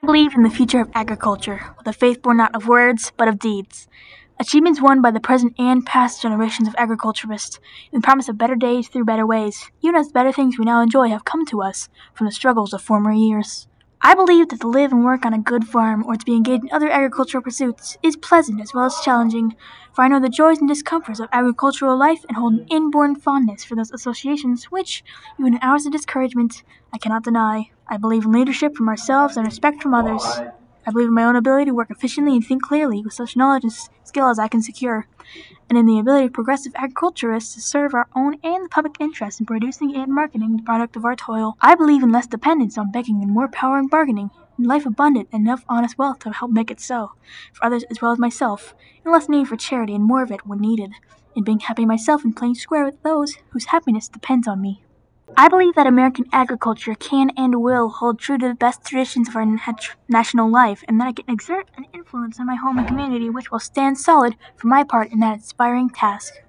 Believe in the future of agriculture, with a faith born not of words, but of deeds. Achievements won by the present and past generations of agriculturists, in the promise of better days through better ways, even as the better things we now enjoy have come to us from the struggles of former years. I believe that to live and work on a good farm, or to be engaged in other agricultural pursuits, is pleasant as well as challenging, for I know the joys and discomforts of agricultural life and hold an inborn fondness for those associations which, even in hours of discouragement, I cannot deny. I believe in leadership from ourselves and respect from others. I believe in my own ability to work efficiently and think clearly with such knowledge and skill as I can secure, and in the ability of progressive agriculturists to serve our own and the public interest in producing and marketing the product of our toil. I believe in less dependence on begging and more power in bargaining, in life abundant and enough honest wealth to help make it so, for others as well as myself, and less need for charity and more of it when needed, in being happy myself and playing square with those whose happiness depends on me. I believe that American agriculture can and will hold true to the best traditions of our national life, and that I can exert an influence on my home and community which will stand solid for my part in that inspiring task.